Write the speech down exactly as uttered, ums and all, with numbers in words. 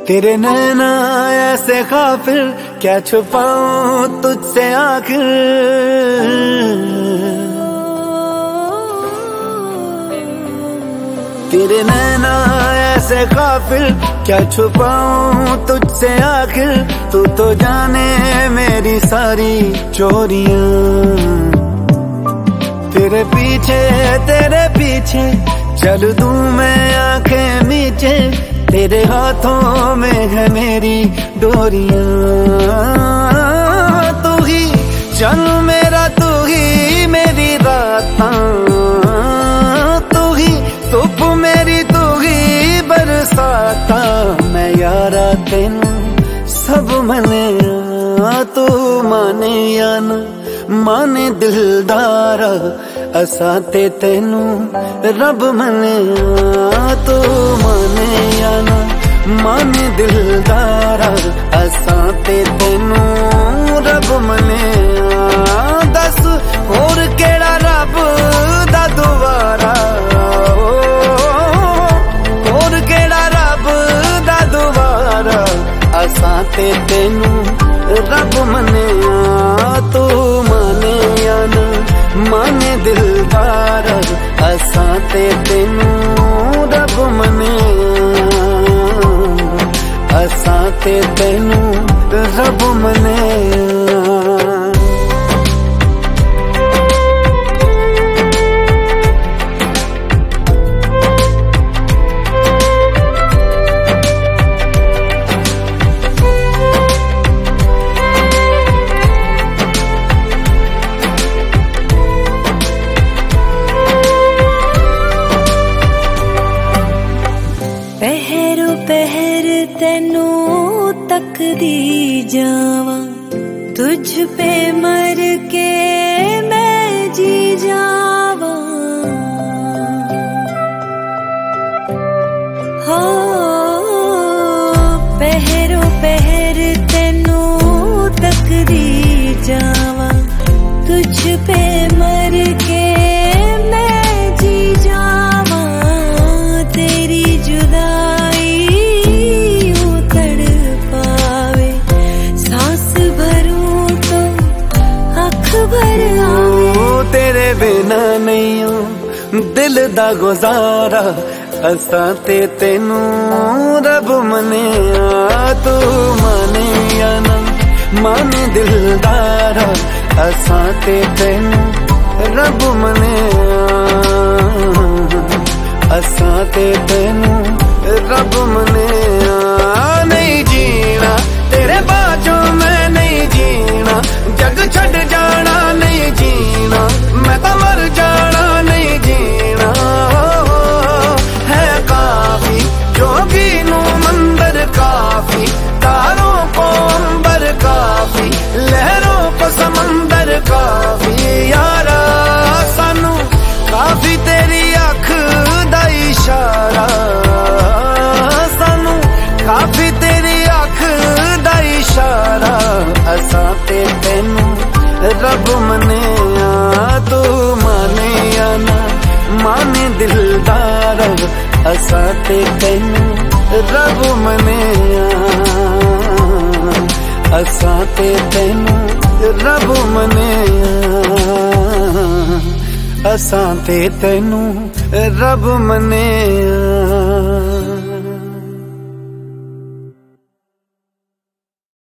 तेरे नैना ऐसे काफिर, क्या छुपाऊं तुझसे आखिर। तेरे नैना ऐसे काफिर, क्या छुपाऊं तुझसे आखिर। तू तो जाने मेरी सारी चोरियां, तेरे पीछे तेरे पीछे चल दूं मैं आंखें नीचे। तेरे हाथों में है मेरी डोरियां, तू ही चल मेरा, तू ही मेरी रातां, तू ही धुप मेरी, तू ही बरसाता। मैं यारा तेनू सब मने, तू माने या ना माने दिलदारा। असां ते तेनू रब मने, तू माने या ना माने दिलदारा। असां ते तेनू रब मने, दस होर केड़ा रब दा दुआरा। होर केड़ा रब दा दुआरा। असां ते तेनू रब मने, तू माने या ना माने दिलदारा। असां ते तेनू रब मने, असां ते तेनू रब मने। पहरो पहर तेनू तकदी जावां, तुझ पे मर के मैं जी जावां। हो पहरो पहर तेनू तकदी जावां, तुझ पे मर के मैं जी जावां। तेरी जुदाई उतड़ पावे, सांस भरूं तो अख भर आवे। तेरे बिना नहीं हूं दिल दा गुजारा। असां ते तेनू रब मने, तू माने या ना माने दिलदारा। असां ते तेनू रब मने, असां ते तेनू रब मने। नहीं जीना तेरे बाजों मैं नहीं जीना, जग छड़ जाना नहीं जीना, मैं तो मर जाना नहीं जीना। है काफी जोगी नू मंदिर काफी, तारों को अंबर काफी, लहरों को समंदर काफी। यारा सानू काफी तेरी अख दा इशारा, सानू काफी तेरी अख दा इशारा। असां ते तेनू रब मने, तू माने या ना माने दिलदारा। असां ते तेनू रब मने, असां ते तेनू रब मने, असां ते तेनू रब मने।